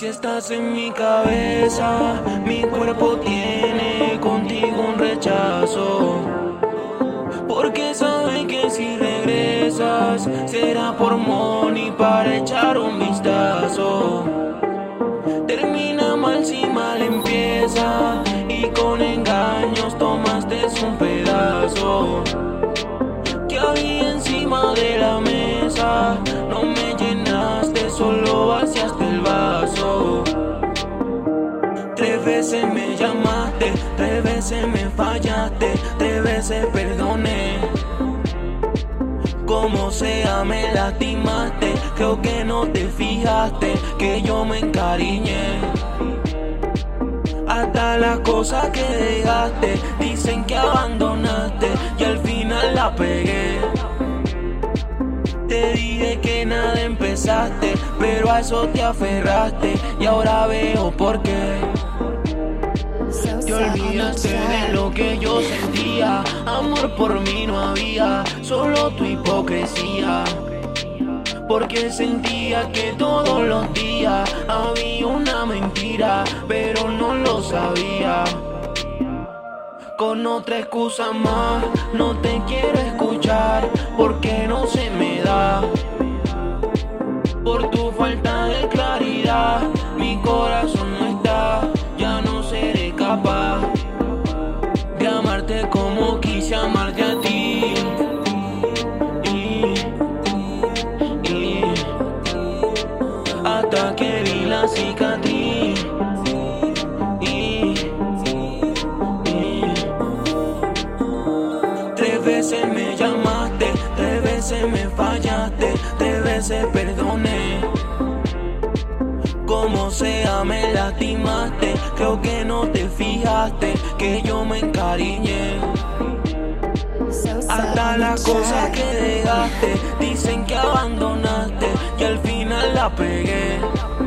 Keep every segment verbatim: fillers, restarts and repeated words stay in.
si estás en mi cabeza, mi cuerpo tiene contigo un rechazo. Porque sabe que si regresas será por money para echar un vistazo. Termina mal si mal empieza y con engaños tomaste un pedazo que había encima de la mesa. No me llenaste, solo vaciaste el vaso. Tres veces me llamaste, tres veces me fallaste, tres veces perdoné. Como sea me lastimaste, creo que no te fijaste que yo me encariñé. Hasta las cosas que dejaste dicen que abandonaste y al final la pegué. Te dije que nada empezaste, pero a eso te aferraste y ahora veo por qué. Te olvidaste de lo que yo sentía, amor por mí no había, solo tu hipocresía. Porque sentía que todos los días había una mentira, pero no lo sabía. Con otra excusa más no te quiero escuchar, porque no se me da. Por tu falta de claridad mi corazón no está, ya no seré capaz de amarte como quise amarte a ti. Y, y, hasta que vi la cicatriz. Y, y, tres veces me llamaste, tres veces me fallaste, tres veces perdoné. Como sea me lastimaste, creo que no te fijaste que yo me encariñé. Hasta las cosas que dejaste dicen que abandonaste y al final la pegué.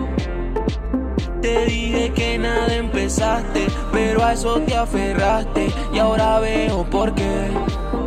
Te dije que nada empezaste, pero a eso te aferraste y ahora veo por qué.